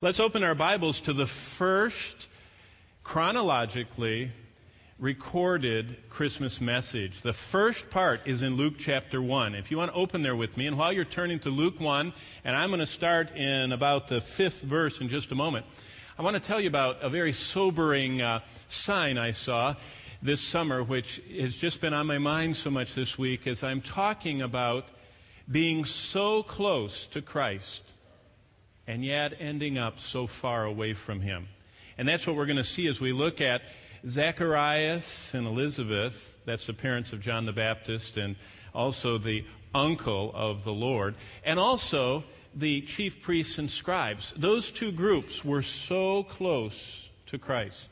Let's open our Bibles to the first chronologically recorded Christmas message. The first part is in Luke chapter 1. If you want to open there with me, and while you're turning to Luke 1, and I'm going to start in about the 5th verse in just a moment, I want to tell you about a very sobering sign I saw this summer, which has just been on my mind so much this week as I'm talking about being so close to Christ and yet ending up so far away from Him. And that's what we're going to see as we look at Zacharias and Elizabeth. That's the parents of John the Baptist and also the uncle of the Lord. And also the chief priests and scribes. Those two groups were so close to Christ.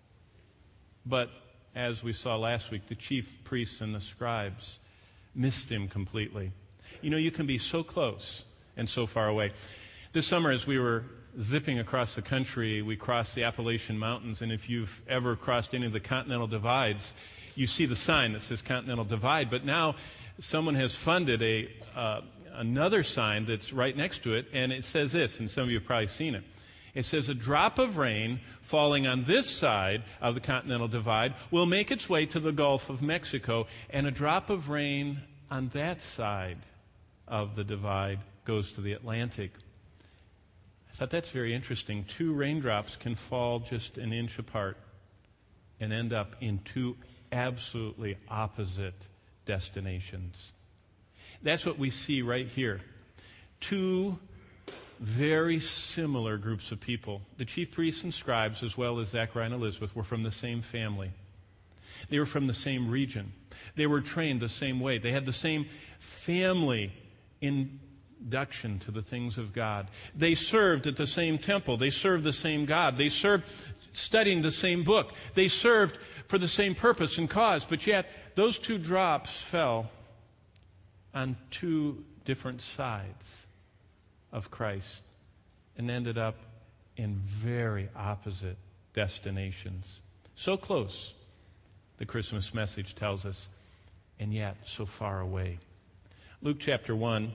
But as we saw last week, the chief priests and the scribes missed Him completely. You know, you can be so close and so far away. This summer, as we were zipping across the country, we crossed the Appalachian Mountains, and if you've ever crossed any of the continental divides, you see the sign that says Continental Divide. But now someone has funded another sign that's right next to it, and it says this, and some of you have probably seen it. It says, a drop of rain falling on this side of the Continental Divide will make its way to the Gulf of Mexico, and a drop of rain on that side of the divide goes to the Atlantic. I thought that's very interesting. 2 raindrops can fall just an inch apart and end up in 2 absolutely opposite destinations. That's what we see right here. 2 very similar groups of people. The chief priests and scribes, as well as Zachariah and Elizabeth, were from the same family. They were from the same region. They were trained the same way. They had the same family induction to the things of God. They served at the same temple. They served the same God. They served studying the same book. They served for the same purpose and cause. But yet, those 2 drops fell on 2 different sides of Christ and ended up in very opposite destinations. So close, the Christmas message tells us, and yet so far away. Luke chapter 1.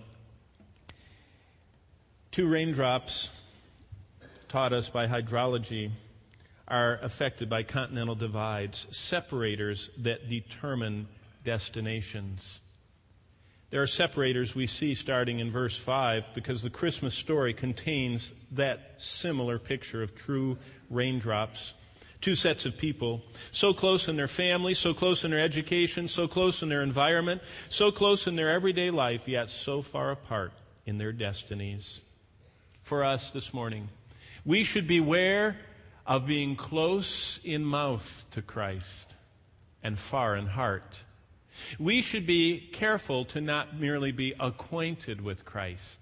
2 raindrops taught us by hydrology are affected by continental divides, separators that determine destinations. There are separators we see starting in verse 5 because the Christmas story contains that similar picture of true raindrops. 2 sets of people, so close in their family, so close in their education, so close in their environment, so close in their everyday life, yet so far apart in their destinies. For us this morning, we should beware of being close in mouth to Christ and far in heart. We should be careful to not merely be acquainted with Christ,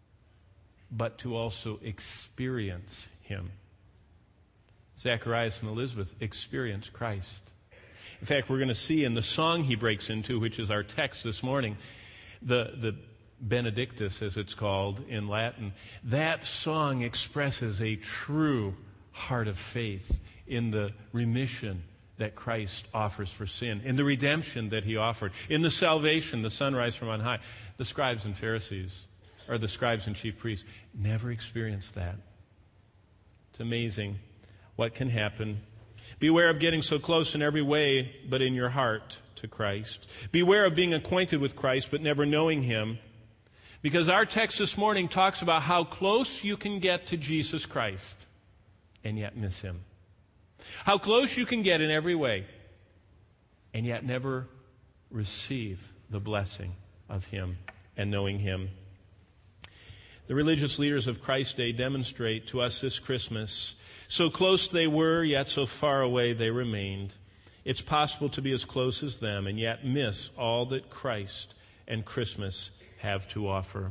but to also experience Him. Zacharias and Elizabeth experienced Christ. In fact, we're going to see in the song he breaks into, which is our text this morning, the Benedictus, as it's called in Latin, that song expresses a true heart of faith in the remission that Christ offers for sin, in the redemption that He offered, in the salvation, the sunrise from on high. The scribes and Pharisees, or the scribes and chief priests, never experienced that. It's amazing what can happen. Beware of getting so close in every way, but in your heart to Christ. Beware of being acquainted with Christ, but never knowing Him. Because our text this morning talks about how close you can get to Jesus Christ and yet miss Him. How close you can get in every way and yet never receive the blessing of Him and knowing Him. The religious leaders of Christ's day demonstrate to us this Christmas, so close they were, yet so far away they remained. It's possible to be as close as them and yet miss all that Christ and Christmas have to offer.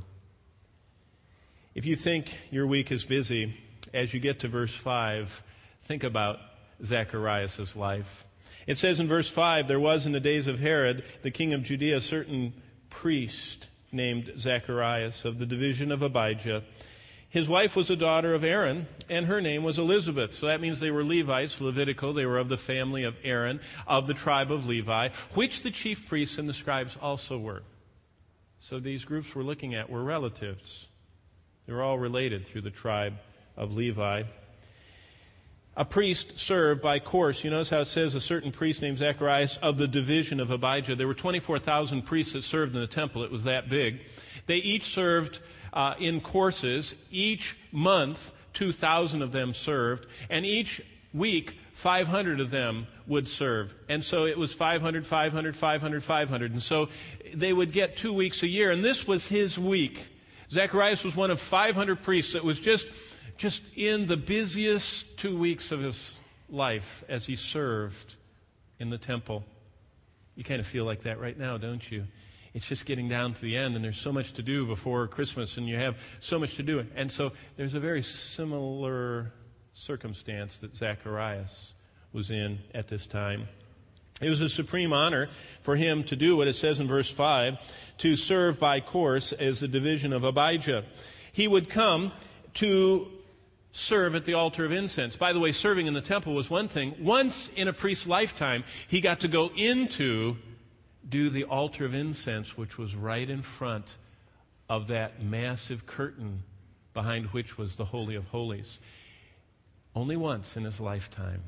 If you think your week is busy, as you get to verse 5, think about Zacharias' life. It says in verse 5, there was in the days of Herod, the king of Judea, a certain priest named Zacharias of the division of Abijah. His wife was a daughter of Aaron, and her name was Elizabeth. So that means they were Levites, Levitical. They were of the family of Aaron, of the tribe of Levi, which the chief priests and the scribes also were. So these groups we're looking at were relatives. They were all related through the tribe of Levi. A priest served by course. You notice how it says a certain priest named Zacharias of the division of Abijah. There were 24,000 priests that served in the temple. It was that big. They each served in courses. Each month, 2,000 of them served. And each week, 500 of them would serve. And so it was 500, 500, 500, 500. And so they would get 2 weeks a year. And this was his week. Zacharias was one of 500 priests that was just in the busiest 2 weeks of his life as he served in the temple. You kind of feel like that right now, don't you? It's just getting down to the end, and there's so much to do before Christmas, and you have so much to do. And so there's a very similar circumstance that Zacharias was in at this time. It was a supreme honor for him to do what it says in verse 5, to serve by course as the division of Abijah. He would come to serve at the altar of incense. By the way, serving in the temple was one thing. Once in a priest's lifetime, he got to go into do the altar of incense, which was right in front of that massive curtain behind which was the Holy of Holies. Only once in his lifetime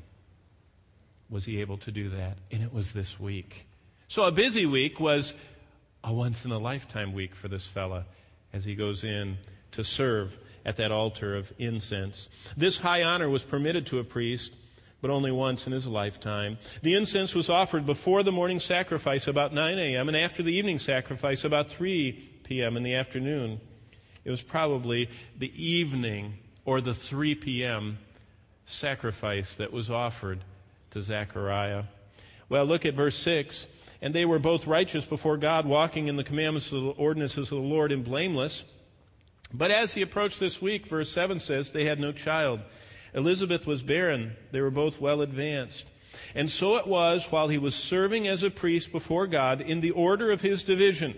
was he able to do that, and it was this week. So a busy week was a once-in-a-lifetime week for this fella as he goes in to serve at that altar of incense. This high honor was permitted to a priest, but only once in his lifetime. The incense was offered before the morning sacrifice about 9 a.m. and after the evening sacrifice about 3 p.m. in the afternoon. It was probably the evening or the 3 p.m. sacrifice that was offered to Zechariah. Well, look at verse 6. And they were both righteous before God, walking in the commandments of the ordinances of the Lord, and blameless. But as he approached this week, verse 7 says, they had no child. Elizabeth was barren. They were both well advanced. And so it was while he was serving as a priest before God in the order of his division.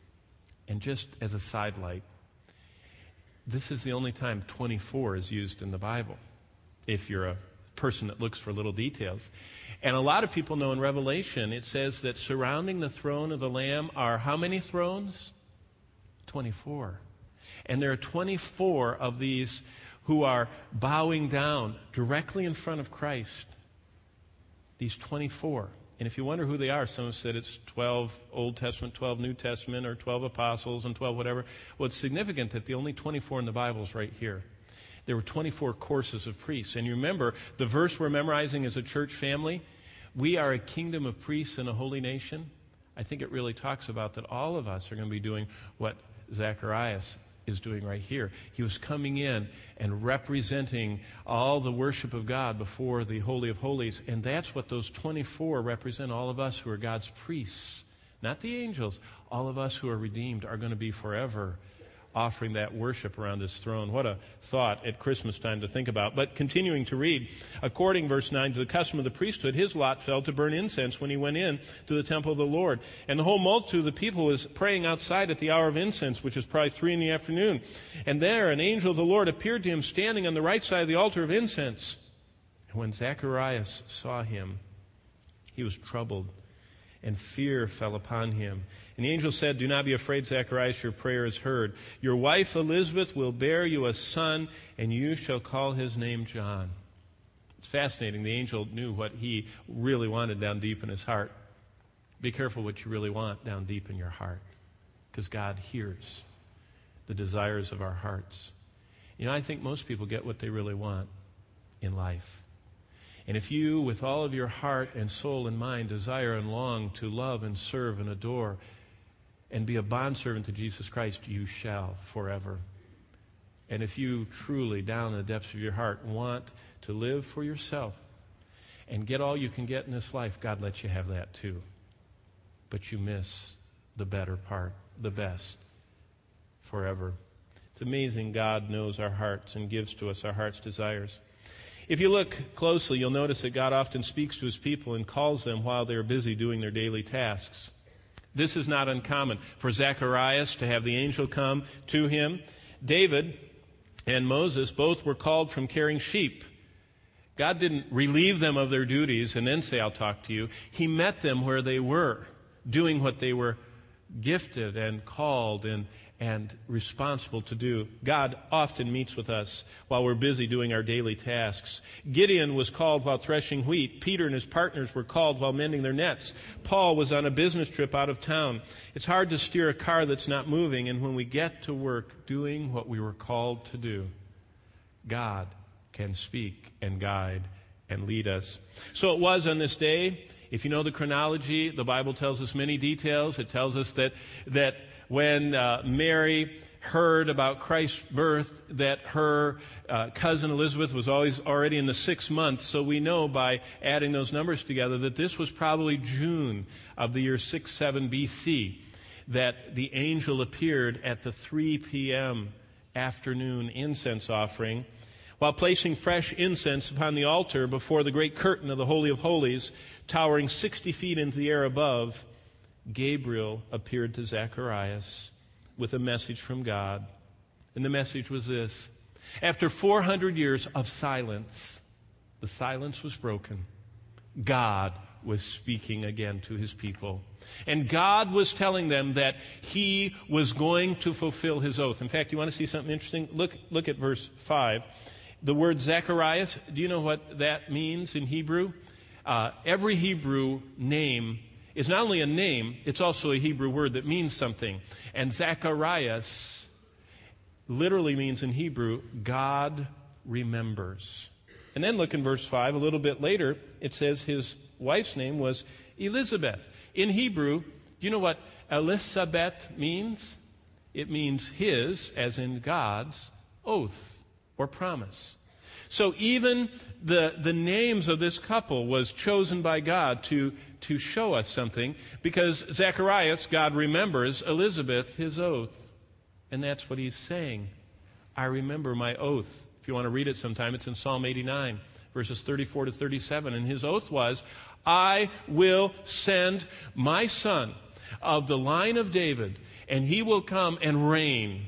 And just as a sidelight, this is the only time 24 is used in the Bible, if you're a person that looks for little details. And a lot of people know in Revelation, it says that surrounding the throne of the Lamb are how many thrones? 24. And there are 24 of these who are bowing down directly in front of Christ. These 24. And if you wonder who they are, some have said it's 12 Old Testament, 12 New Testament, or 12 apostles and 12 whatever. Well, it's significant that the only 24 in the Bible is right here. There were 24 courses of priests. And you remember, the verse we're memorizing as a church family, we are a kingdom of priests and a holy nation. I think it really talks about that all of us are going to be doing what Zacharias is doing right here. He was coming in and representing all the worship of God before the Holy of Holies. And that's what those 24 represent, all of us who are God's priests. Not the angels. All of us who are redeemed are going to be forever offering that worship around his throne. What a thought at Christmas time to think about. But continuing to read, according, verse 9, to the custom of the priesthood, his lot fell to burn incense when he went in to the temple of the Lord. And the whole multitude of the people was praying outside at the hour of incense, which is probably 3 in the afternoon. And there an angel of the Lord appeared to him standing on the right side of the altar of incense. And when Zacharias saw him, he was troubled, and fear fell upon him. And the angel said, do not be afraid, Zacharias, your prayer is heard. Your wife Elizabeth will bear you a son, and you shall call his name John. It's fascinating. The angel knew what he really wanted down deep in his heart. Be careful what you really want down deep in your heart, because God hears the desires of our hearts. You know, I think most people get what they really want in life. And if you, with all of your heart and soul and mind, desire and long to love and serve and adore and be a bondservant to Jesus Christ, you shall forever. And if you truly, down in the depths of your heart, want to live for yourself and get all you can get in this life, God lets you have that too. But you miss the better part, the best, forever. It's amazing God knows our hearts and gives to us our heart's desires. If you look closely, you'll notice that God often speaks to his people and calls them while they're busy doing their daily tasks. This is not uncommon for Zacharias to have the angel come to him. David and Moses both were called from caring sheep. God didn't relieve them of their duties and then say, I'll talk to you. He met them where they were, doing what they were gifted and called and responsible to do. God often meets with us while we're busy doing our daily tasks. Gideon was called while threshing wheat. Peter and his partners were called while mending their nets. Paul was on a business trip out of town. It's hard to steer a car that's not moving, and when we get to work doing what we were called to do, God can speak and guide and lead us. So it was on this day. If you know the chronology, the Bible tells us many details. It tells us that when Mary heard about Christ's birth, that her cousin Elizabeth was already in the 6th month. So we know by adding those numbers together that this was probably June of the year 67 BC, that the angel appeared at the 3 p.m. afternoon incense offering. While placing fresh incense upon the altar before the great curtain of the Holy of Holies, towering 60 feet into the air above, Gabriel appeared to Zacharias with a message from God. And the message was this: after 400 years of silence, the silence was broken. God was speaking again to his people. And God was telling them that he was going to fulfill his oath. In fact, you want to see something interesting? Look at verse 5. The word Zacharias, do you know what that means in Hebrew? Every Hebrew name is not only a name, it's also a Hebrew word that means something. And Zacharias literally means in Hebrew, God remembers. And then look in verse 5, a little bit later, it says his wife's name was Elizabeth. In Hebrew, do you know what Elisabeth means? It means his, as in God's, oath or promise. So even the names of this couple was chosen by God to show us something, because Zacharias, God remembers, Elizabeth, his oath. And that's what he's saying. I remember my oath. If you want to read it sometime, it's in Psalm 89, verses 34 to 37. And his oath was, I will send my son of the line of David, and he will come and reign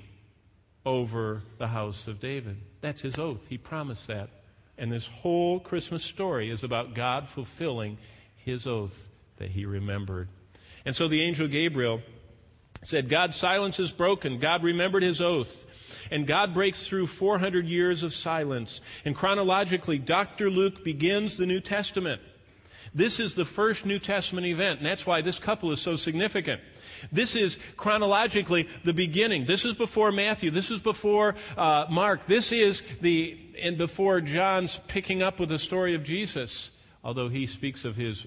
over the house of David. That's his oath. He promised that. And this whole Christmas story is about God fulfilling his oath that he remembered. And so the angel Gabriel said, God's silence is broken. God remembered his oath. And God breaks through 400 years of silence. And chronologically, Dr. Luke begins the New Testament. This is the first New Testament event, and that's why this couple is so significant. This is chronologically the beginning. This is before Matthew. This is before Mark. This is before John's picking up with the story of Jesus, although he speaks of his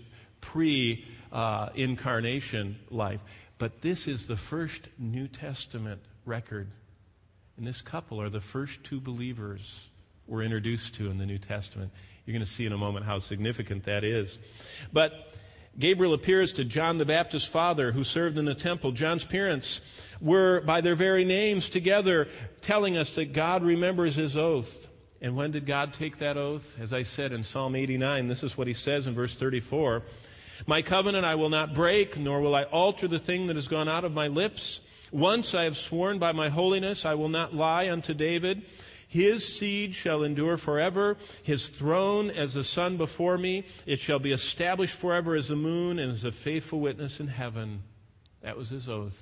pre-incarnation life. But this is the first New Testament record. And this couple are the first two believers we're introduced to in the New Testament. You're going to see in a moment how significant that is. But Gabriel appears to John the Baptist's father, who served in the temple. John's parents were, by their very names together, telling us that God remembers his oath. And when did God take that oath? As I said in Psalm 89, this is what he says in verse 34. My covenant I will not break, nor will I alter the thing that has gone out of my lips. Once I have sworn by my holiness, I will not lie unto David. His seed shall endure forever, his throne as the sun before me. It shall be established forever as the moon and as a faithful witness in heaven. That was his oath.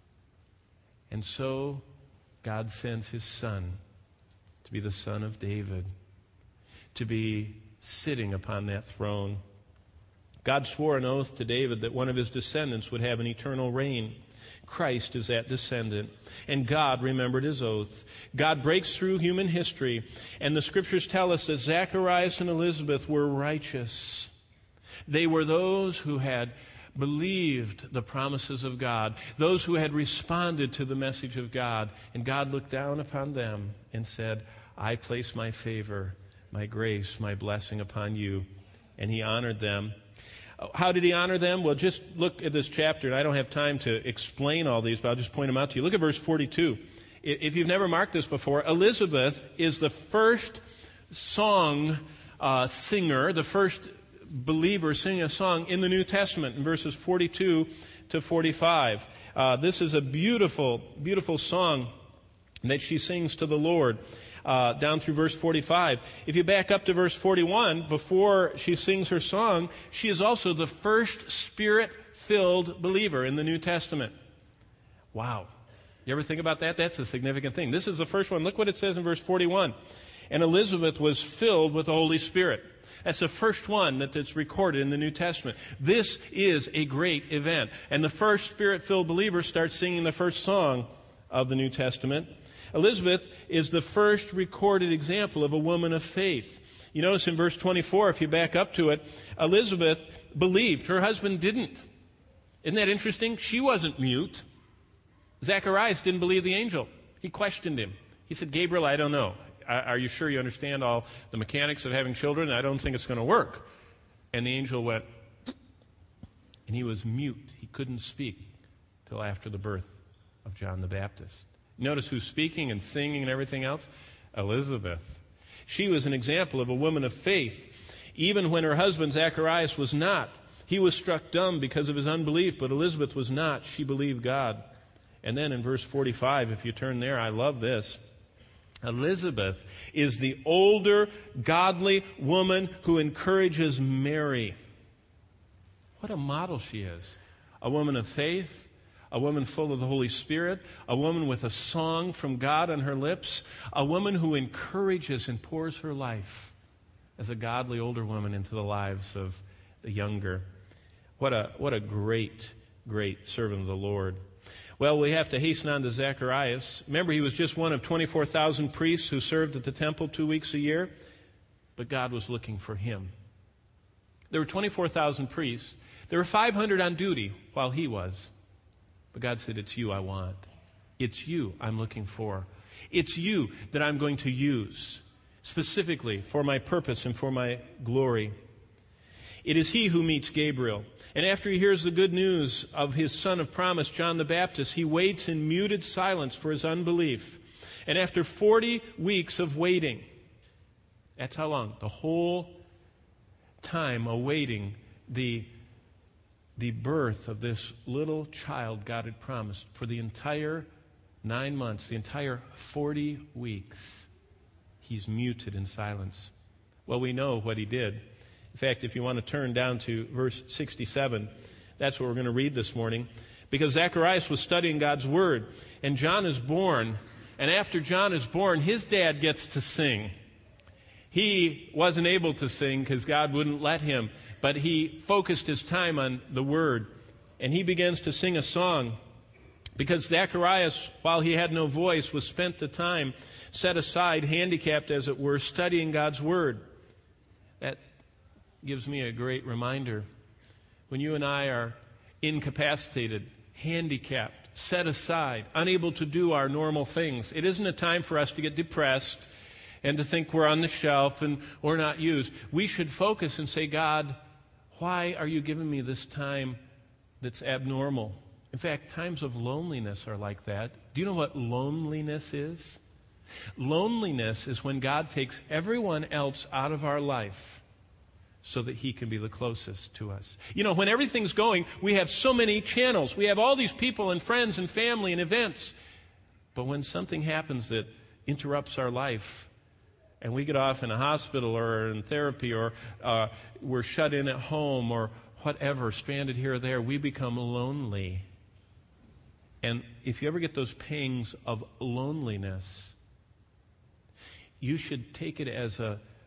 And so God sends his son to be the son of David, to be sitting upon that throne. God swore an oath to David that one of his descendants would have an eternal reign. Christ is that descendant. And God remembered his oath. God breaks through human history. And the scriptures tell us that Zacharias and Elizabeth were righteous. They were those who had believed the promises of God, those who had responded to the message of God. And God looked down upon them and said, I place my favor, my grace, my blessing upon you. And he honored them. How did he honor them? Well, just look at this chapter, and I don't have time to explain all these, but I'll just point them out to you. Look at verse 42. If you've never marked this before, Elizabeth is the first song singer, the first believer singing a song in the New Testament in verses 42 to 45. This is a beautiful, beautiful song that she sings to the Lord. Down through verse 45. If you back up to verse 41, before she sings her song, she is also the first Spirit-filled believer in the New Testament. Wow. You ever think about that? That's a significant thing. This is the first one. Look what it says in verse 41. And Elizabeth was filled with the Holy Spirit. That's the first one that's recorded in the New Testament. This is a great event. And the first Spirit-filled believer starts singing the first song of the New Testament. Elizabeth is the first recorded example of a woman of faith. You notice in verse 24, if you back up to it, Elizabeth believed. Her husband didn't. Isn't that interesting? She wasn't mute. Zacharias didn't believe the angel. He questioned him. He said, Gabriel, I don't know. Are you sure you understand all the mechanics of having children? I don't think it's going to work. And the angel went, and he was mute. He couldn't speak till after the birth of John the Baptist. Notice who's speaking and singing and everything else? Elizabeth. She was an example of a woman of faith, even when her husband Zacharias was not. He was struck dumb because of his unbelief, but Elizabeth was not. She believed God. And then in verse 45, if you turn there, I love this. Elizabeth is the older, godly woman who encourages Mary. What a model she is. A woman of faith, a woman full of the Holy Spirit, a woman with a song from God on her lips, a woman who encourages and pours her life as a godly older woman into the lives of the younger. What a great, great servant of the Lord. Well, we have to hasten on to Zacharias. Remember, he was just one of 24,000 priests who served at the temple 2 weeks a year, but God was looking for him. There were 24,000 priests. There were 500 on duty while he was. But God said, it's you I want. It's you I'm looking for. It's you that I'm going to use specifically for my purpose and for my glory. It is he who meets Gabriel. And after he hears the good news of his son of promise, John the Baptist, he waits in muted silence for his unbelief. And after 40 weeks of waiting, that's how long? The whole time awaiting the birth of this little child God had promised for the entire 9 months, the entire 40 weeks, he's muted in silence. Well, we know what he did. In fact, if you want to turn down to verse 67, that's what we're going to read this morning. Because Zacharias was studying God's Word, and John is born, and after John is born, his dad gets to sing. He wasn't able to sing because God wouldn't let him, but he focused his time on the Word, and he begins to sing a song. Because Zacharias, while he had no voice, was spent the time set aside, handicapped as it were, studying God's Word. That gives me a great reminder. When you and I are incapacitated, handicapped, set aside, unable to do our normal things, it isn't a time for us to get depressed and to think we're on the shelf and we're not used. We should focus and say, God, why are you giving me this time that's abnormal? In fact, times of loneliness are like that. Do you know what loneliness is? Loneliness is when God takes everyone else out of our life so that he can be the closest to us. You know, when everything's going, we have so many channels. We have all these people and friends and family and events. But when something happens that interrupts our life, and we get off in a hospital or in therapy, or we're shut in at home or whatever, stranded here or there, we become lonely. And if you ever get those pangs of loneliness, you should take it as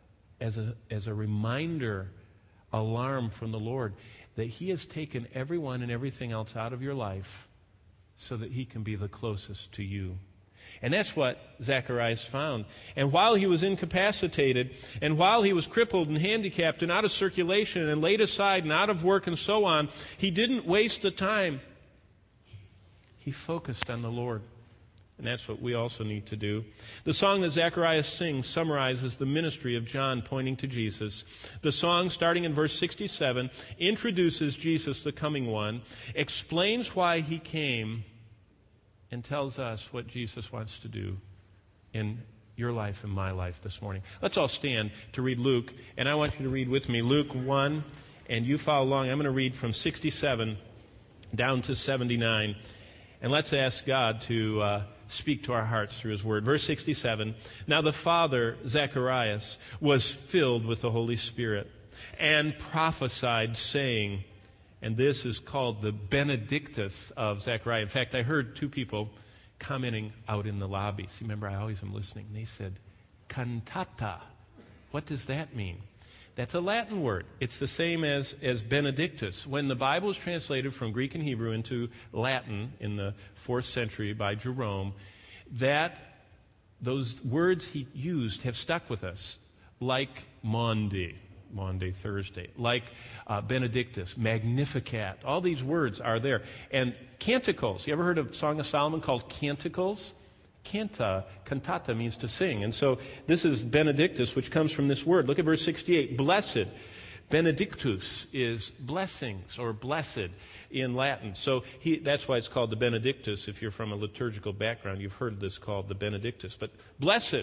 a reminder, alarm from the Lord that he has taken everyone and everything else out of your life so that he can be the closest to you. And that's what Zacharias found. And while he was incapacitated, and while he was crippled and handicapped and out of circulation and laid aside and out of work and so on, he didn't waste the time. He focused on the Lord. And that's what we also need to do. The song that Zacharias sings summarizes the ministry of John pointing to Jesus. The song, starting in verse 67, introduces Jesus, the coming one, explains why he came, and tells us what Jesus wants to do in your life and my life this morning. Let's all stand to read Luke, and I want you to read with me Luke 1, and you follow along. I'm going to read from 67 down to 79, and let's ask God to speak to our hearts through his word. Verse 67, now the father, Zacharias, was filled with the Holy Spirit and prophesied, saying, and this is called the Benedictus of Zechariah. In fact, I heard two people commenting out in the lobby. See, remember, I always am listening. And they said, cantata. What does that mean? That's a Latin word. It's the same as benedictus. When the Bible is translated from Greek and Hebrew into Latin in the 4th century by Jerome, those words he used have stuck with us, like Maundy, Thursday, like benedictus, magnificat. All these words are there. And canticles. You ever heard of Song of Solomon called canticles? Cantata means to sing. And so this is benedictus, which comes from this word. Look at verse 68. Blessed. Benedictus is blessings or blessed in Latin. So that's why it's called the benedictus. If you're from a liturgical background, you've heard this called the benedictus. But blessed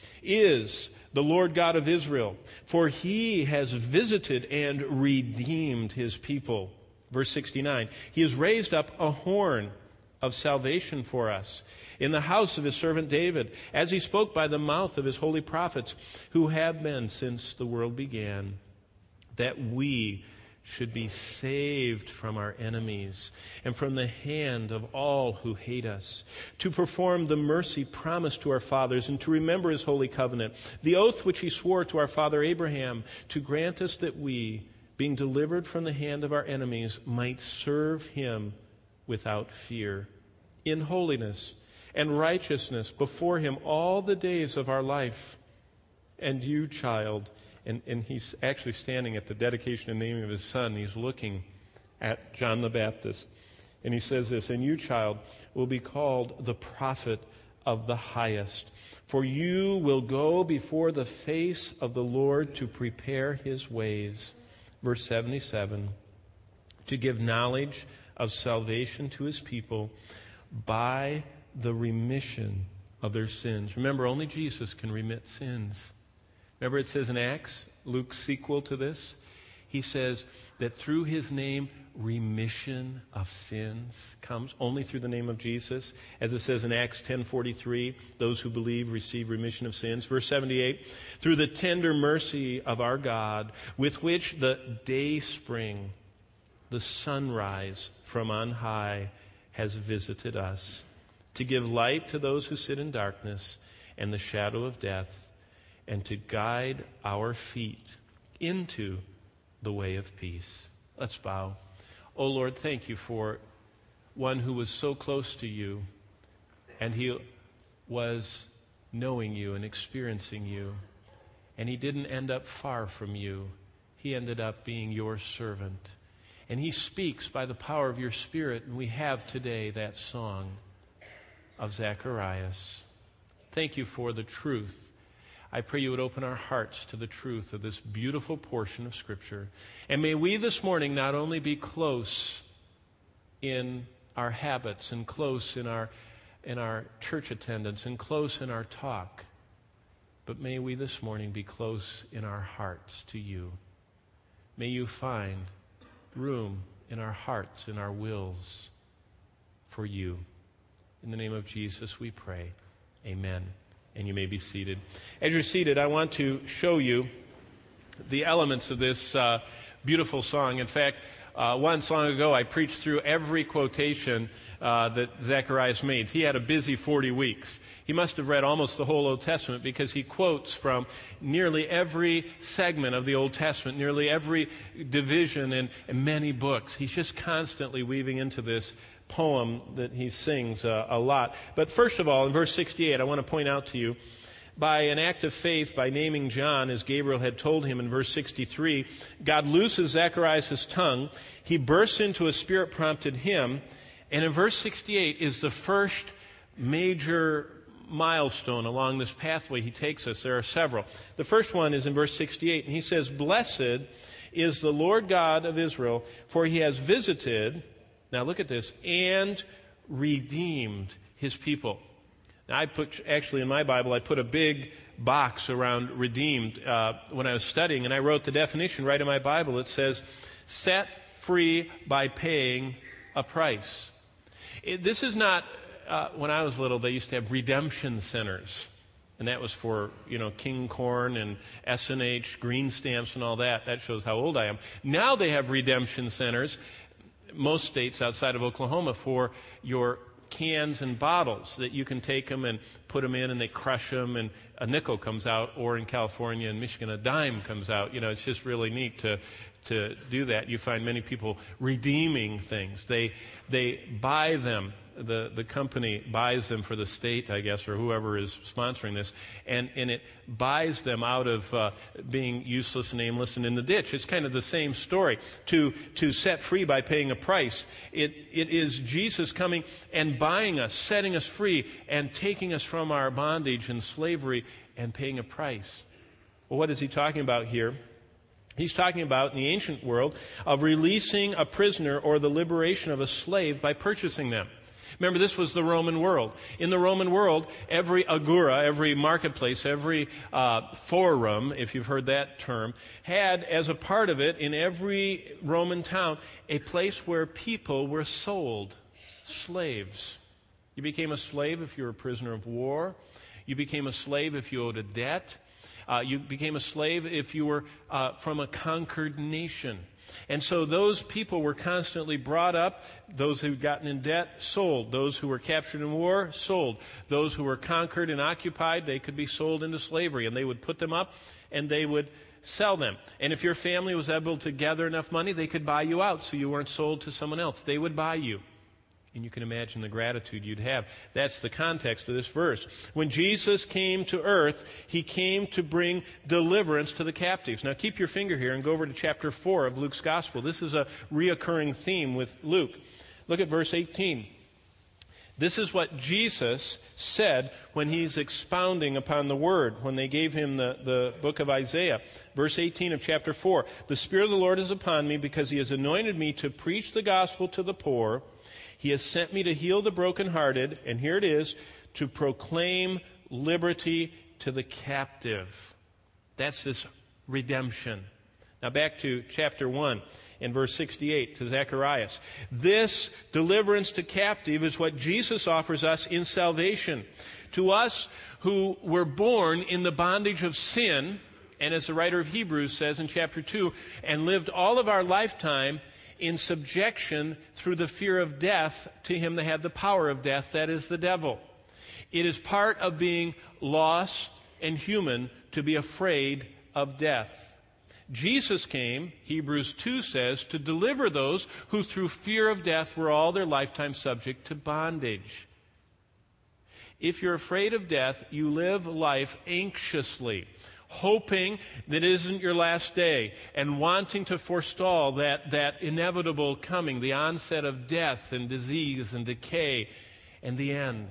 is the Lord God of Israel, for he has visited and redeemed his people. Verse 69. He has raised up a horn of salvation for us in the house of his servant David, as he spoke by the mouth of his holy prophets, who have been since the world began, that we should be saved from our enemies and from the hand of all who hate us, to perform the mercy promised to our fathers and to remember his holy covenant, the oath which he swore to our father Abraham, to grant us that we, being delivered from the hand of our enemies, might serve him without fear, in holiness and righteousness before him all the days of our life. And you, child, and he's actually standing at the dedication and naming of his son. He's looking at John the Baptist. And he says this, and you, child, will be called the prophet of the highest, for you will go before the face of the Lord to prepare his ways. Verse 77, to give knowledge of salvation to his people by the remission of their sins. Remember, only Jesus can remit sins. Remember it says in Acts, Luke's sequel to this, he says that through his name, remission of sins comes only through the name of Jesus. As it says in Acts 10:43, those who believe receive remission of sins. Verse 78, through the tender mercy of our God, with which the day spring, the sunrise from on high, has visited us, to give light to those who sit in darkness and the shadow of death, and to guide our feet into the way of peace. Let's bow. Oh Lord, thank you for one who was so close to you, and he was knowing you and experiencing you, and he didn't end up far from you. He ended up being your servant. And he speaks by the power of your Spirit, and we have today that song of Zacharias. Thank you for the truth. I pray you would open our hearts to the truth of this beautiful portion of Scripture. And may we this morning not only be close in our habits and close in our church attendance and close in our talk, but may we this morning be close in our hearts to you. May you find room in our hearts, in our wills for you. In the name of Jesus we pray. Amen. And you may be seated. As you're seated, I want to show you the elements of this beautiful song. In fact, once long ago, I preached through every quotation that Zacharias made. He had a busy 40 weeks. He must have read almost the whole Old Testament because he quotes from nearly every segment of the Old Testament, nearly every division in many books. He's just constantly weaving into this poem that he sings a lot. But first of all, in verse 68, I want to point out to you, by an act of faith, by naming John, as Gabriel had told him in verse 63, God looses Zacharias' tongue. He bursts into a spirit-prompted hymn. And in verse 68 is the first major milestone along this pathway he takes us. There are several. The first one is in verse 68, and he says, blessed is the Lord God of Israel, for he has visited, now look at this, and redeemed his people. Now actually in my Bible, I put a big box around redeemed when I was studying, and I wrote the definition right in my Bible. It says, set free by paying a price. This is not, when I was little, they used to have redemption centers. And that was for, King Corn and S&H, green stamps and all that. That shows how old I am. Now they have redemption centers, most states outside of Oklahoma, for your cans and bottles that you can take them and put them in, and they crush them, and a nickel comes out, or in California and Michigan, a dime comes out. It's just really neat to do that. You find many people redeeming things. They buy them. The company buys them for the state, I guess, or whoever is sponsoring this, and it buys them out of being useless and aimless and in the ditch. It's kind of the same story. To set free by paying a price. It is Jesus coming and buying us, setting us free, and taking us from our bondage and slavery and paying a price. Well, what is he talking about here? He's talking about, in the ancient world, of releasing a prisoner or the liberation of a slave by purchasing them. Remember, this was the Roman world. In the Roman world, every agora, every marketplace, every forum, if you've heard that term, had as a part of it, in every Roman town, a place where people were sold, slaves. You became a slave if you were a prisoner of war. You became a slave if you owed a debt. You became a slave if you were from a conquered nation. And so those people were constantly brought up. Those who'd gotten in debt, sold. Those who were captured in war, sold. Those who were conquered and occupied, they could be sold into slavery. And they would put them up and they would sell them. And if your family was able to gather enough money, they could buy you out so you weren't sold to someone else. They would buy you. And you can imagine the gratitude you'd have. That's the context of this verse. When Jesus came to earth, He came to bring deliverance to the captives. Now keep your finger here and go over to chapter 4 of Luke's Gospel. This is a reoccurring theme with Luke. Look at verse 18. This is what Jesus said when He's expounding upon the Word, when they gave Him the book of Isaiah. Verse 18 of chapter 4. The Spirit of the Lord is upon me because He has anointed me to preach the gospel to the poor. He has sent me to heal the brokenhearted, and here it is, to proclaim liberty to the captive. That's this redemption. Now back to chapter 1 and verse 68 to Zacharias. This deliverance to captive is what Jesus offers us in salvation. To us who were born in the bondage of sin, and as the writer of Hebrews says in chapter 2, and lived all of our lifetime in subjection through the fear of death to him that had the power of death, that is the devil. It is part of being lost and human to be afraid of death. Jesus came, Hebrews 2 says, to deliver those who through fear of death were all their lifetime subject to bondage. If you're afraid of death, you live life anxiously, hoping that it isn't your last day, and wanting to forestall that inevitable coming, the onset of death and disease and decay and the end.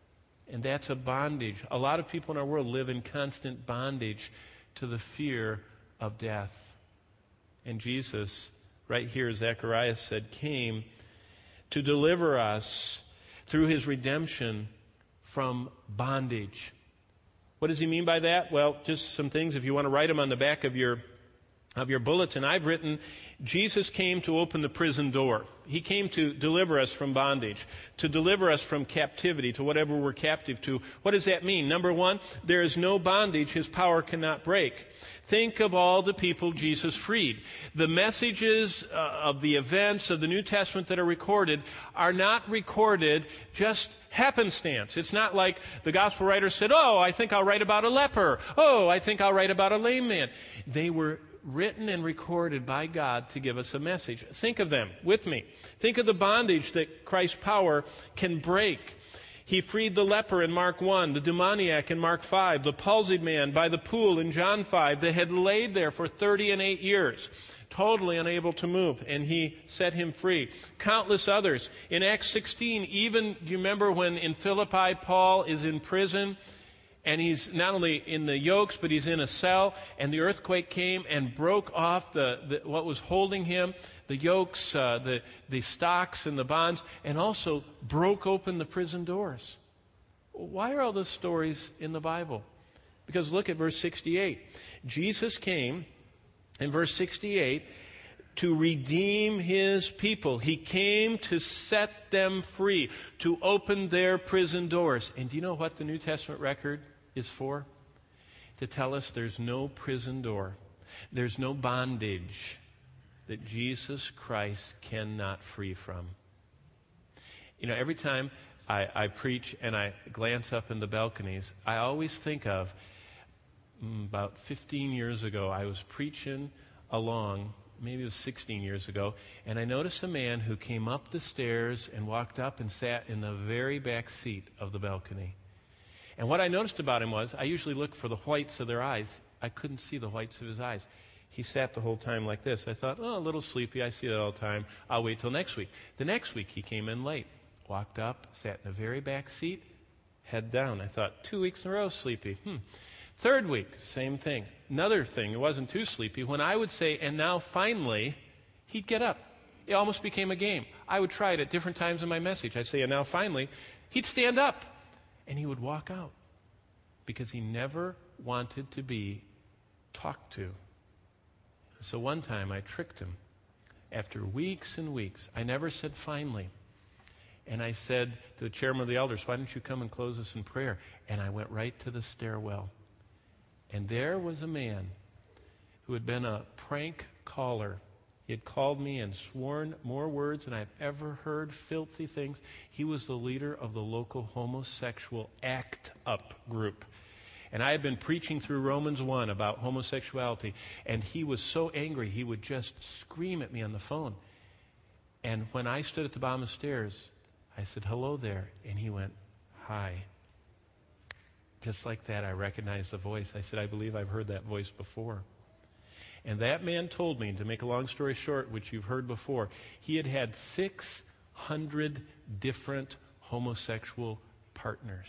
And that's a bondage. A lot of people in our world live in constant bondage to the fear of death. And Jesus, right here, Zacharias said, came to deliver us through His redemption from bondage. What does He mean by that? Well, just some things. If you want to write them on the back of your bulletin, I've written, Jesus came to open the prison door. He came to deliver us from bondage, to deliver us from captivity, to whatever we're captive to. What does that mean? Number one, there is no bondage His power cannot break. Think of all the people Jesus freed. The messages of the events of the New Testament that are recorded are not recorded just happenstance. It's not like the gospel writer said, oh, I think I'll write about a leper. Oh, I think I'll write about a lame man. They were written and recorded by God to give us a message. Think of them with me. Think of the bondage that Christ's power can break. He freed the leper in Mark 1, the demoniac in Mark 5, the palsied man by the pool in John 5 that had laid there for 38 years, totally unable to move, and He set him free. Countless others. In Acts 16, even, do you remember when in Philippi Paul is in prison, and he's not only in the yokes, but he's in a cell, and the earthquake came and broke off what was holding him, the yokes, the stocks and the bonds, and also broke open the prison doors. Why are all those stories in the Bible? Because look at verse 68. Jesus came, in verse 68, to redeem His people. He came to set them free, to open their prison doors. And do you know what the New Testament record is for? To tell us there's no prison door, there's no bondage that Jesus Christ cannot free from. You know, every time I preach and I glance up in the balconies, I always think of about 15 years ago, I was preaching along, maybe it was 16 years ago, and I noticed a man who came up the stairs and walked up and sat in the very back seat of the balcony. And what I noticed about him was, I usually look for the whites of their eyes. I couldn't see the whites of his eyes. He sat the whole time like this. I thought, oh, a little sleepy. I see that all the time. I'll wait till next week. The next week, he came in late, walked up, sat in the very back seat, head down. I thought, 2 weeks in a row, sleepy. Third week, same thing. Another thing, it wasn't too sleepy. When I would say, and now finally, he'd get up. It almost became a game. I would try it at different times in my message. I'd say, and now finally, he'd stand up. And he would walk out. Because he never wanted to be talked to. So one time I tricked him. After weeks and weeks, I never said finally. And I said to the chairman of the elders, why don't you come and close us in prayer? And I went right to the stairwell. And there was a man who had been a prank caller. He had called me and sworn more words than I've ever heard, filthy things. He was the leader of the local homosexual ACT UP group. And I had been preaching through Romans 1 about homosexuality, and he was so angry he would just scream at me on the phone. And when I stood at the bottom of the stairs, I said, hello there. And he went, hi. Just like that, I recognized the voice. I said, I believe I've heard that voice before. And that man told me, to make a long story short, which you've heard before, he had had 600 different homosexual partners.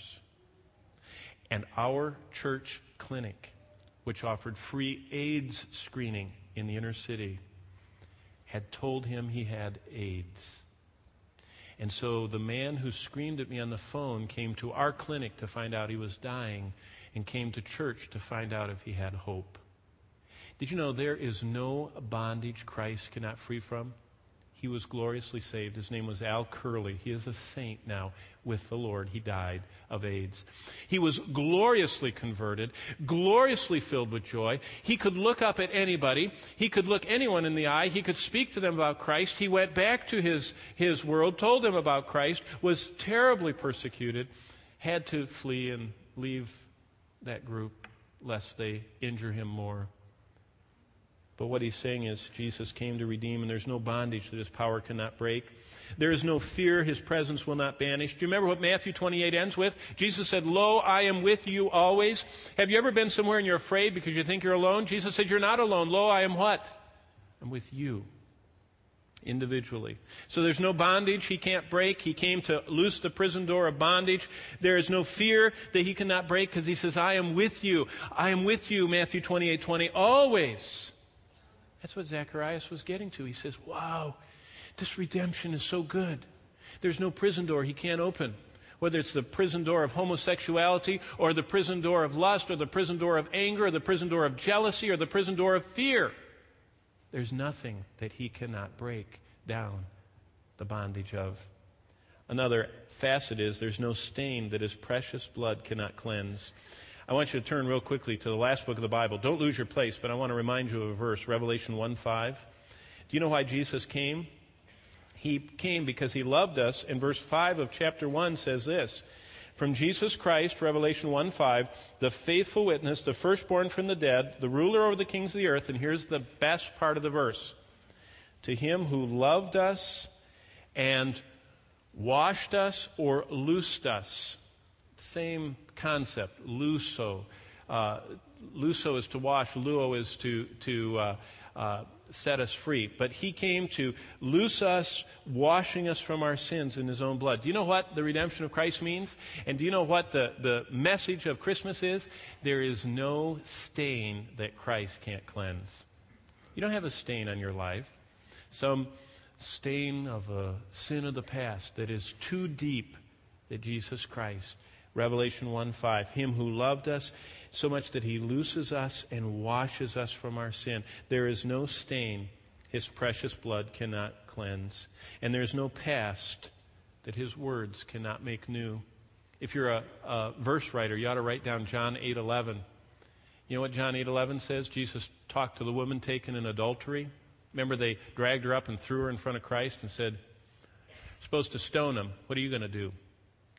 And our church clinic, which offered free AIDS screening in the inner city, had told him he had AIDS. And so the man who screamed at me on the phone came to our clinic to find out he was dying, and came to church to find out if he had hope. Did you know there is no bondage Christ cannot free from? He was gloriously saved. His name was Al Curley. He is a saint now with the Lord. He died of AIDS. He was gloriously converted, gloriously filled with joy. He could look up at anybody. He could look anyone in the eye. He could speak to them about Christ. He went back to his world, told them about Christ, was terribly persecuted, had to flee and leave that group lest they injure him more. But what he's saying is Jesus came to redeem, and there's no bondage that his power cannot break. There is no fear his presence will not banish. Do you remember what Matthew 28 ends with? Jesus said, lo, I am with you always. Have you ever been somewhere and you're afraid because you think you're alone? Jesus said, you're not alone. Lo, I am what? I'm with you. Individually. So there's no bondage he can't break. He came to loose the prison door of bondage. There is no fear that he cannot break because he says, I am with you. I am with you, Matthew 28:20, always. That's what Zacharias was getting to. He says, wow, this redemption is so good. There's no prison door he can't open. Whether it's the prison door of homosexuality, or the prison door of lust, or the prison door of anger, or the prison door of jealousy, or the prison door of fear. There's nothing that he cannot break down the bondage of. Another facet is there's no stain that his precious blood cannot cleanse. I want you to turn real quickly to the last book of the Bible. Don't lose your place, but I want to remind you of a verse, Revelation 1:5. Do you know why Jesus came? He came because he loved us. And verse 5 of chapter 1 says this, from Jesus Christ, Revelation 1:5, the faithful witness, the firstborn from the dead, the ruler over the kings of the earth, and here's the best part of the verse, to him who loved us and washed us or loosed us. Same concept, luso. Luso is to wash, luo is to set us free. But he came to loose us, washing us from our sins in his own blood. Do you know what the redemption of Christ means? And do you know what the message of Christmas is? There is no stain that Christ can't cleanse. You don't have a stain on your life. Some stain of a sin of the past that is too deep that Jesus Christ, Revelation 1:5, him who loved us so much that he looses us and washes us from our sin. There is no stain his precious blood cannot cleanse. And there is no past that his words cannot make new. If you're a verse writer, you ought to write down John 8:11. You know what John 8:11 says? Jesus talked to the woman taken in adultery. Remember, they dragged her up and threw her in front of Christ and said, supposed to stone him. What are you going to do?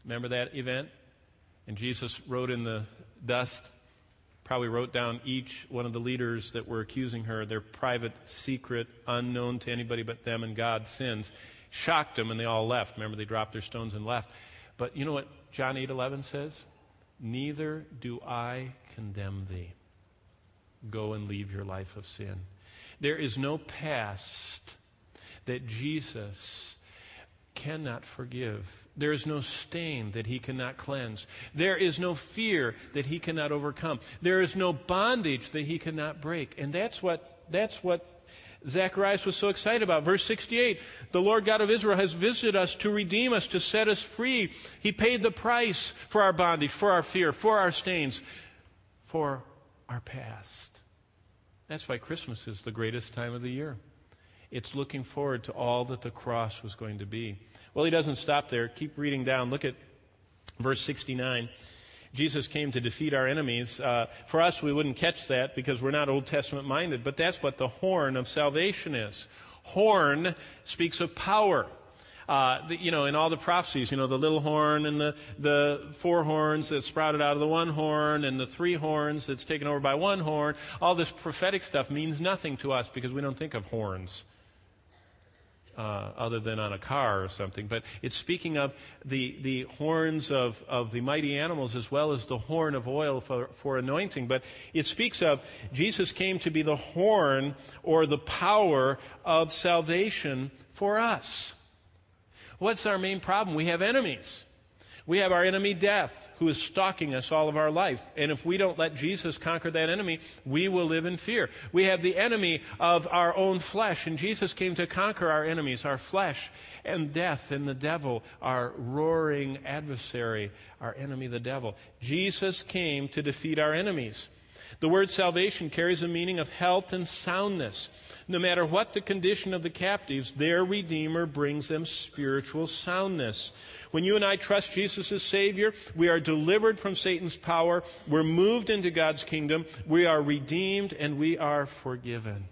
Remember that event? And Jesus wrote in the dust, probably wrote down each one of the leaders that were accusing her, their private, secret, unknown to anybody but them and God sins. Shocked them, and they all left. Remember, they dropped their stones and left. But you know what John 8:11 says? Neither do I condemn thee. Go and leave your life of sin. There is no past that Jesus cannot forgive. There is no stain that he cannot cleanse. There is no fear that he cannot overcome. There is no bondage that he cannot break. And that's what Zacharias was so excited about. Verse 68, the Lord God of Israel has visited us to redeem us, to set us free. He paid the price for our bondage, for our fear, for our stains, for our past. That's why Christmas is the greatest time of the year. It's looking forward to all that the cross was going to be. Well, he doesn't stop there. Keep reading down. Look at verse 69. Jesus came to defeat our enemies. For us, we wouldn't catch that because we're not Old Testament minded, but that's what the horn of salvation is. Horn speaks of power. In all the prophecies, the little horn and the four horns that sprouted out of the one horn and the three horns that's taken over by one horn, all this prophetic stuff means nothing to us because we don't think of horns other than on a car or something. But it's speaking of the horns of the mighty animals as well as the horn of oil for anointing. But it speaks of Jesus came to be the horn or the power of salvation for us. What's our main problem? We have enemies. We have our enemy death, who is stalking us all of our life. And if we don't let Jesus conquer that enemy, we will live in fear. We have the enemy of our own flesh, and Jesus came to conquer our enemies, our flesh and death and the devil, our roaring adversary, our enemy, the devil. Jesus came to defeat our enemies. The word salvation carries a meaning of health and soundness. No matter what the condition of the captives, their Redeemer brings them spiritual soundness. When you and I trust Jesus as Savior, we are delivered from Satan's power, we're moved into God's kingdom, we are redeemed, and we are forgiven.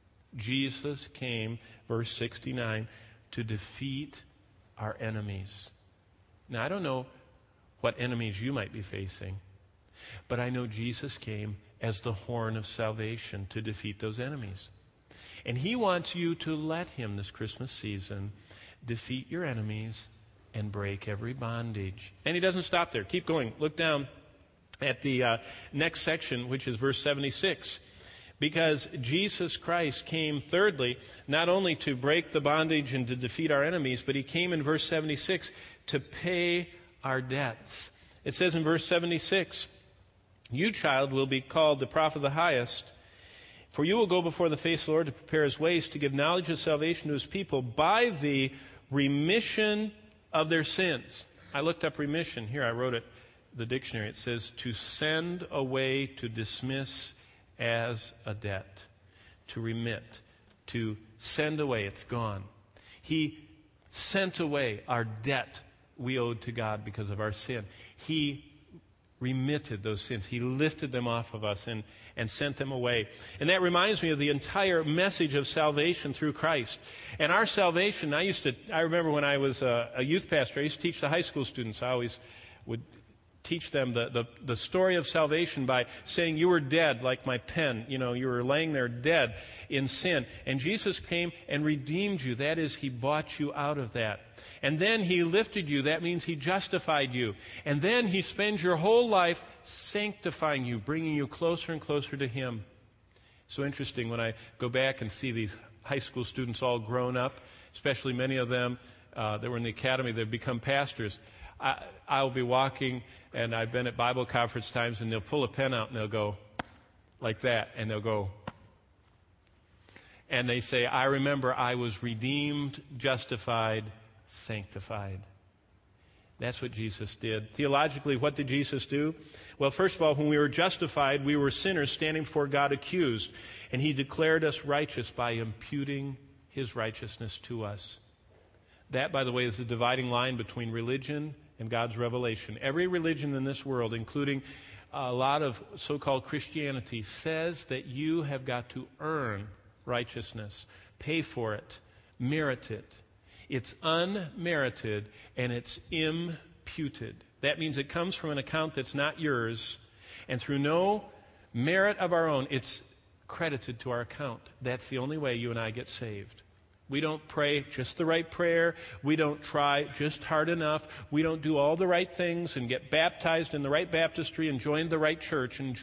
Jesus came, verse 69, to defeat our enemies. Now, I don't know what enemies you might be facing, but I know Jesus came as the horn of salvation to defeat those enemies. And he wants you to let him this Christmas season defeat your enemies and break every bondage. And he doesn't stop there. Keep going. Look down at the next section, which is verse 76. Because Jesus Christ came, thirdly, not only to break the bondage and to defeat our enemies, but he came in verse 76 to pay our debts. It says in verse 76, you, child, will be called the prophet of the highest, for you will go before the face of the Lord to prepare his ways, to give knowledge of salvation to his people by the remission of their sins. I looked up remission. Here, I wrote it, the dictionary. It says to send away, to dismiss as a debt. To remit. To send away. It's gone. He sent away our debt we owed to God because of our sin. He remitted those sins. He lifted them off of us and sent them away. And that reminds me of the entire message of salvation through Christ. And our salvation, I remember when I was a youth pastor, I used to teach the high school students. I always would teach them the story of salvation by saying you were dead like my pen. You were laying there dead in sin. And Jesus came and redeemed you. That is, he bought you out of that. And then he lifted you. That means he justified you. And then he spends your whole life sanctifying you, bringing you closer and closer to him. So interesting when I go back and see these high school students all grown up, especially many of them that were in the academy that have become pastors. I'll be walking, and I've been at Bible conference times, and they'll pull a pen out and they'll go like that, and they'll go. And they say, I remember I was redeemed, justified, sanctified. That's what Jesus did. Theologically, what did Jesus do? Well, first of all, when we were justified, we were sinners standing before God accused. And he declared us righteous by imputing his righteousness to us. That, by the way, is the dividing line between religion and God's revelation. Every religion in this world, including a lot of so-called Christianity, says that you have got to earn righteousness, pay for it, merit it. It's unmerited and it's imputed. That means it comes from an account that's not yours, and through no merit of our own, it's credited to our account. That's the only way you and I get saved. We don't pray just the right prayer. We don't try just hard enough. We don't do all the right things and get baptized in the right baptistry and join the right church and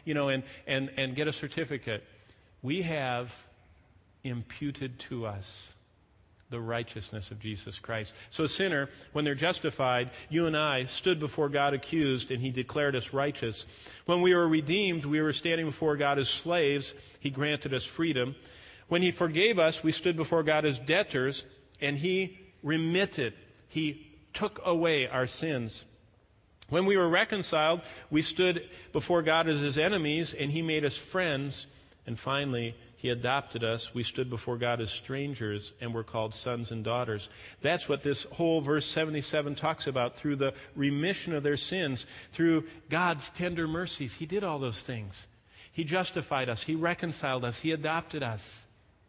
and get a certificate. We have imputed to us the righteousness of Jesus Christ. So a sinner, when they're justified, you and I stood before God accused, and He declared us righteous. When we were redeemed, we were standing before God as slaves. He granted us freedom. When He forgave us, we stood before God as debtors, and He remitted. He took away our sins. When we were reconciled, we stood before God as His enemies, and He made us friends. And finally, He adopted us. We stood before God as strangers and were called sons and daughters. That's what this whole verse 77 talks about. Through the remission of their sins, through God's tender mercies, He did all those things. He justified us. He reconciled us. He adopted us.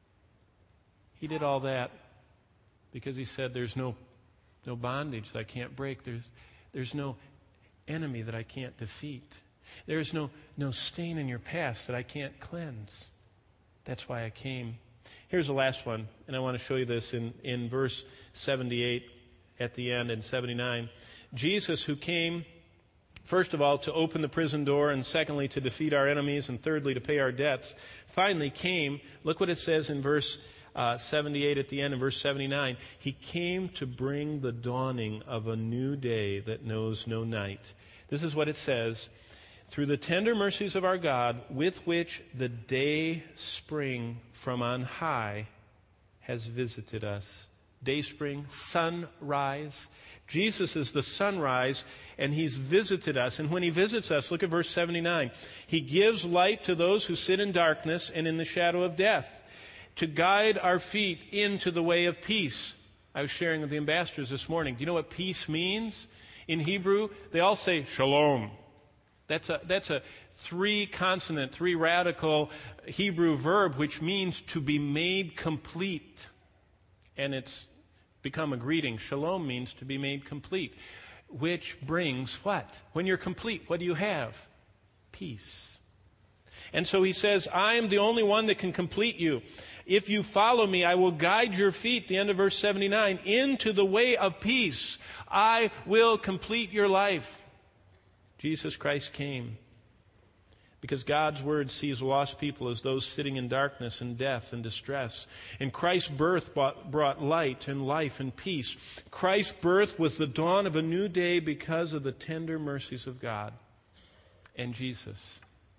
He did all that because He said there's no bondage that I can't break. There's no enemy that I can't defeat. There's no stain in your past that I can't cleanse. That's why I came. Here's the last one, and I want to show you this in verse 78 at the end and 79. Jesus, who came, first of all, to open the prison door, and secondly, to defeat our enemies, and thirdly, to pay our debts, finally came, look what it says in verse 78 at the end, and verse 79. He came to bring the dawning of a new day that knows no night. This is what it says. Through the tender mercies of our God, with which the day spring from on high has visited us. Day spring, sunrise. Jesus is the sunrise, and He's visited us. And when He visits us, look at verse 79. He gives light to those who sit in darkness and in the shadow of death, to guide our feet into the way of peace. I was sharing with the ambassadors this morning. Do you know what peace means? In Hebrew, they all say shalom. That's a three-consonant, three-radical Hebrew verb, which means to be made complete. And it's become a greeting. Shalom means to be made complete, which brings what? When you're complete, what do you have? Peace. And so He says, I am the only one that can complete you. If you follow me, I will guide your feet, the end of verse 79, into the way of peace. I will complete your life. Jesus Christ came because God's Word sees lost people as those sitting in darkness and death and distress. And Christ's birth brought light and life and peace. Christ's birth was the dawn of a new day because of the tender mercies of God. And Jesus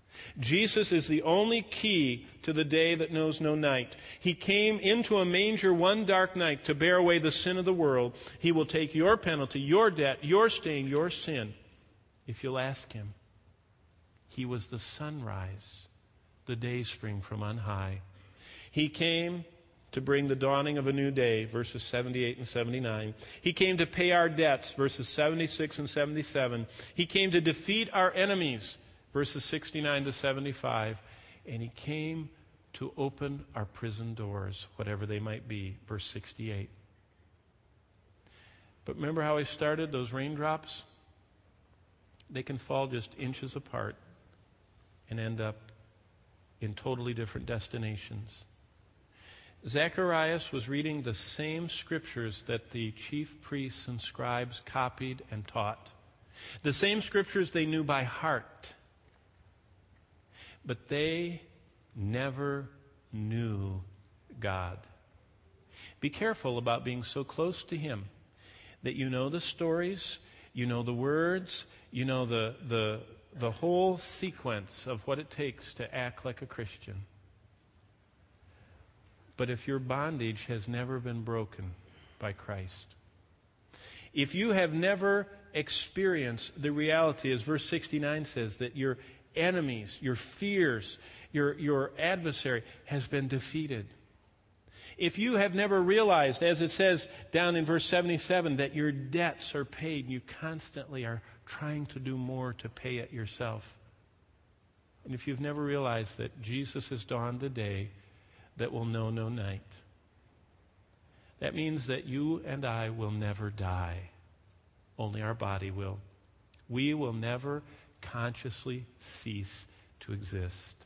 is the only key to the day that knows no night. He came into a manger one dark night to bear away the sin of the world. He will take your penalty, your debt, your stain, your sin, if you'll ask Him. He was the sunrise, the day spring from on high. He came to bring the dawning of a new day, verses 78 and 79. He came to pay our debts, verses 76 and 77. He came to defeat our enemies, verses 69 to 75. And He came to open our prison doors, whatever they might be, verse 68. But remember how I started, those raindrops? They can fall just inches apart and end up in totally different destinations. Zacharias was reading the same scriptures that the chief priests and scribes copied and taught. The same scriptures they knew by heart. But they never knew God. Be careful about being so close to Him that you know the stories, you know the words, you know the whole sequence of what it takes to act like a Christian. But if your bondage has never been broken by Christ, if you have never experienced the reality, as verse 69 says, that your enemies, your fears, your adversary has been defeated. If you have never realized, as it says down in verse 77, that your debts are paid, and you constantly are trying to do more to pay it yourself. And if you've never realized that Jesus has dawned a day that will know no night, that means that you and I will never die. Only our body will. We will never consciously cease to exist.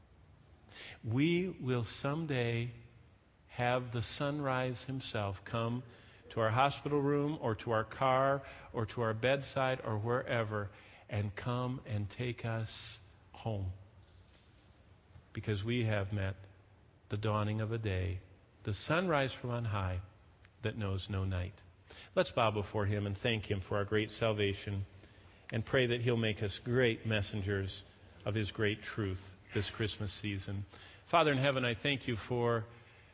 We will someday have the sunrise himself come to our hospital room or to our car or to our bedside or wherever and come and take us home. Because we have met the dawning of a day, the sunrise from on high that knows no night. Let's bow before him and thank him for our great salvation and pray that he'll make us great messengers of his great truth this Christmas season. Father in heaven, I thank you for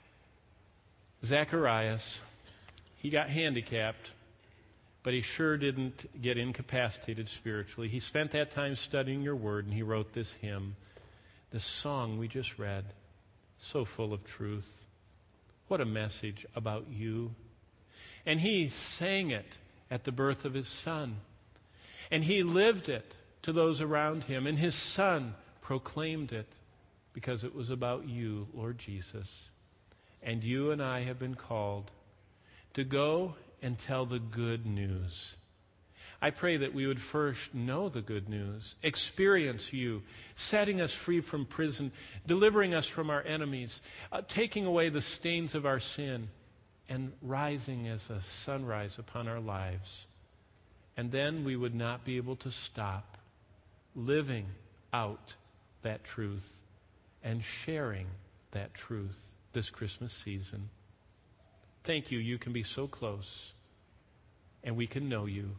Zacharias. He got handicapped, but he sure didn't get incapacitated spiritually. He spent that time studying your word, and he wrote this hymn, this song we just read, so full of truth. What a message about you. And he sang it at the birth of his son. And he lived it to those around him. And his son proclaimed it because it was about you, Lord Jesus. And you and I have been called to go and tell the good news. I pray that we would first know the good news, experience you, setting us free from prison, delivering us from our enemies, taking away the stains of our sin, and rising as a sunrise upon our lives. And then we would not be able to stop living out that truth and sharing that truth this Christmas season. Thank you. You can be so close, and we can know you.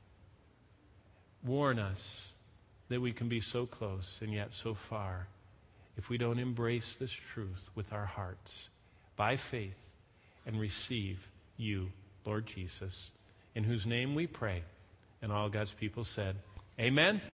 Warn us that we can be so close and yet so far if we don't embrace this truth with our hearts by faith and receive you, Lord Jesus, in whose name we pray. And all God's people said, Amen.